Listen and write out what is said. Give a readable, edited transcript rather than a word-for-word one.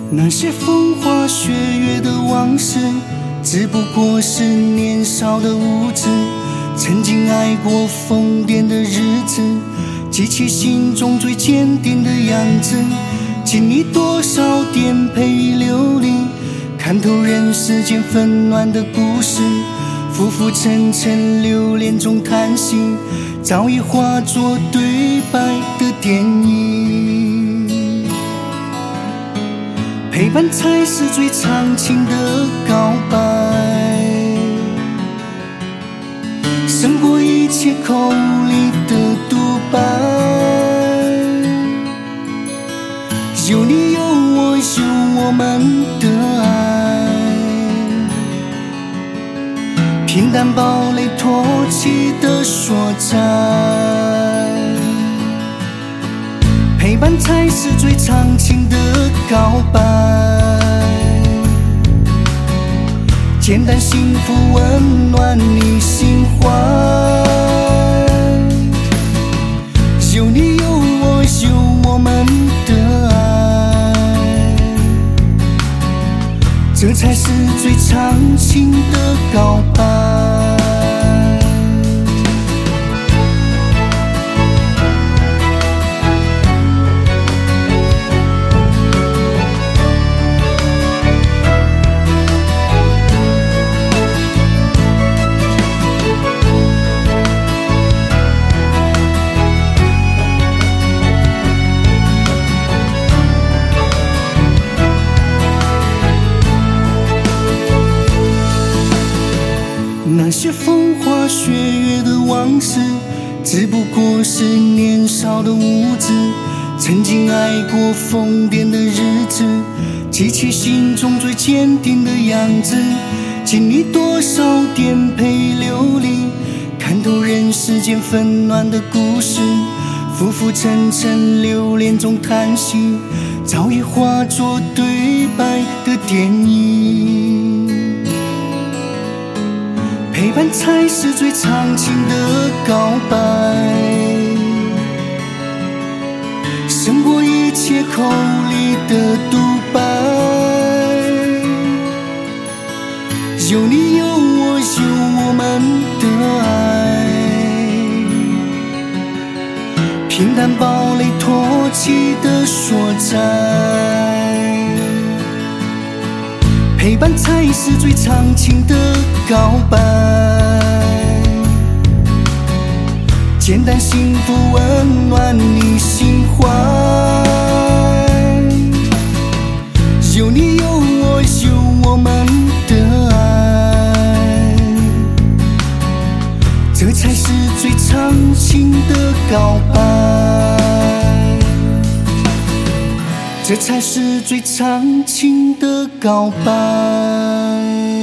那些风花雪月的往事，只不过是年少的无知。曾经爱过疯癫的日子，记起心中最坚定的样子。经历多少颠沛流离，看透人世间纷乱的故事。浮浮沉沉流连中叹息，早已化作对白的电影。陪伴才是最长情的告白，胜过一切口里的独白。有你有我有我们的爱，平淡堡垒托起的所在。陪伴才是最长情的告白，简单幸福温暖你心怀。有你有我有我们的爱，这才是最长情的告白。那些风花雪月的往事，只不过是年少的无知。曾经爱过疯癫的日子，记起心中最坚定的样子。经历多少颠沛流离，看透人世间纷乱的故事。浮浮沉沉流连中叹息，早已化作对白的电影。陪伴才是最长情的告白，胜过一切口里的独白。有你有我有我们的爱，平淡堡垒托起的所在。陪伴才是最长情的告白，简单幸福温暖你心怀。有你有我有我们的爱，这才是最长情的告白，这才是最长情的告白。